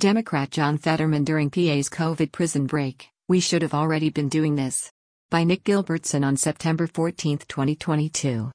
Democrat John Fetterman during PA's COVID prison break, "We should have already been doing this." By Nick Gilbertson on September 14, 2022.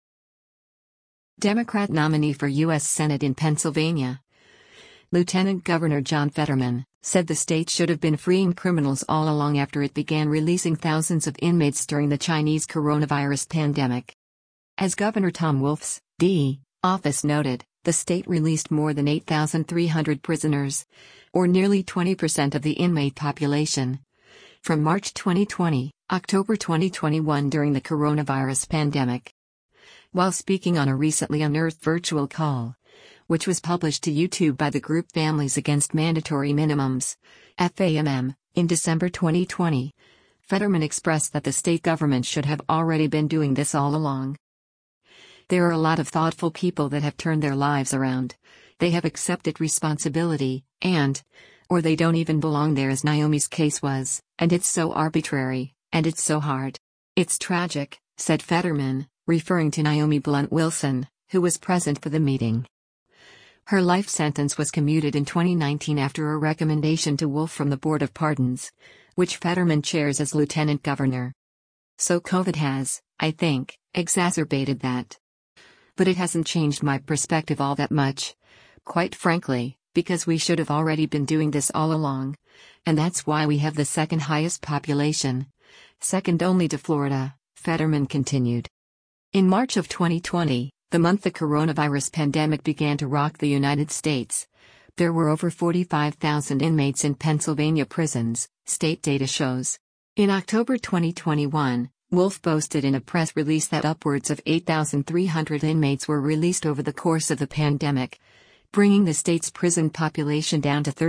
Democrat nominee for U.S. Senate in Pennsylvania. Lieutenant Governor John Fetterman said the state should have been freeing criminals all along after it began releasing thousands of inmates during the Chinese coronavirus pandemic. As Governor Tom Wolf's D. office noted, the state released more than 8,300 prisoners, or nearly 20% of the inmate population, from March 2020, October 2021 during the coronavirus pandemic. While speaking on a recently unearthed virtual call, which was published to YouTube by the group Families Against Mandatory Minimums, FAMM, in December 2020, Fetterman expressed that the state government should have already been doing this all along. "There are a lot of thoughtful people that have turned their lives around. They have accepted responsibility, or they don't even belong there, as Naomi's case was, and it's so arbitrary, and it's so hard. It's tragic," said Fetterman, referring to Naomi Blunt Wilson, who was present for the meeting. Her life sentence was commuted in 2019 after a recommendation to Wolf from the Board of Pardons, which Fetterman chairs as lieutenant governor. "So COVID has, I think, exacerbated that. But it hasn't changed my perspective all that much. Quite frankly, because we should have already been doing this all along. And that's why we have the second highest population, second only to Florida," Fetterman continued. In March of 2020, the month the coronavirus pandemic began to rock the United States, there were over 45,000 inmates in Pennsylvania prisons, state data shows. In October 2021, Wolf boasted in a press release that upwards of 8,300 inmates were released over the course of the pandemic, bringing the state's prison population down to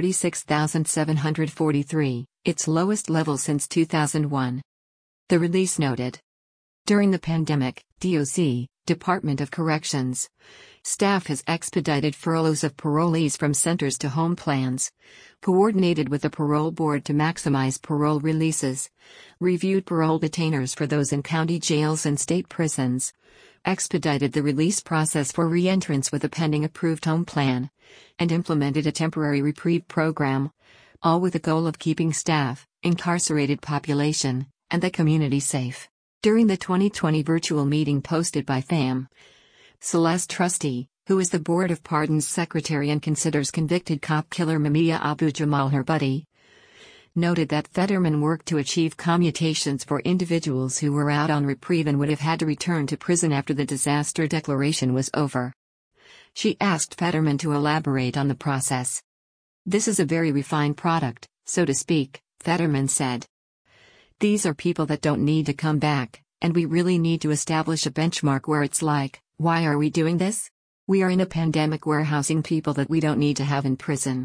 36,743, its lowest level since 2001. The release noted, "During the pandemic, DOC, Department of Corrections, staff has expedited furloughs of parolees from centers to home plans, coordinated with the parole board to maximize parole releases, reviewed parole detainers for those in county jails and state prisons, expedited the release process for re-entrants with a pending approved home plan, and implemented a temporary reprieve program, all with the goal of keeping staff, incarcerated population, and the community safe." During the 2020 virtual meeting posted by FAMM, Celeste Trusty, who is the Board of Pardons secretary and considers convicted cop killer Mumia Abu-Jamal her buddy, noted that Fetterman worked to achieve commutations for individuals who were out on reprieve and would have had to return to prison after the disaster declaration was over. She asked Fetterman to elaborate on the process. "This is a very refined product, so to speak," Fetterman said. "These are people that don't need to come back, and we really need to establish a benchmark where it's like, why are we doing this? We are in a pandemic warehousing people that we don't need to have in prison."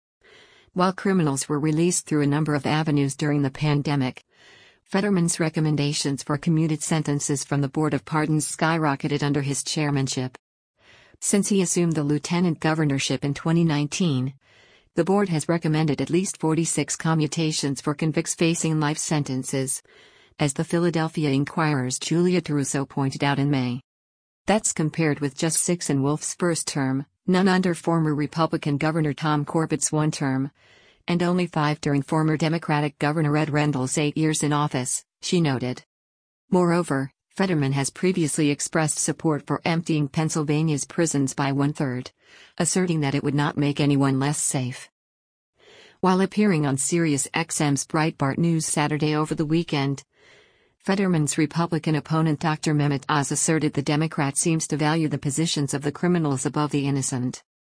While criminals were released through a number of avenues during the pandemic, Fetterman's recommendations for commuted sentences from the Board of Pardons skyrocketed under his chairmanship. Since he assumed the lieutenant governorship in 2019, the board has recommended at least 46 commutations for convicts facing life sentences, as the Philadelphia Inquirer's Julia Taruso pointed out in May. That's compared with just 6 in Wolf's first term, none under former Republican Governor Tom Corbett's one term, and only 5 during former Democratic Governor Ed Rendell's 8 years in office, she noted. Moreover, Fetterman has previously expressed support for emptying Pennsylvania's prisons by 1/3, asserting that it would not make anyone less safe. While appearing on SiriusXM's Breitbart News Saturday over the weekend, Fetterman's Republican opponent Dr. Mehmet Oz asserted the Democrat seems to value the positions of the criminals above the innocent.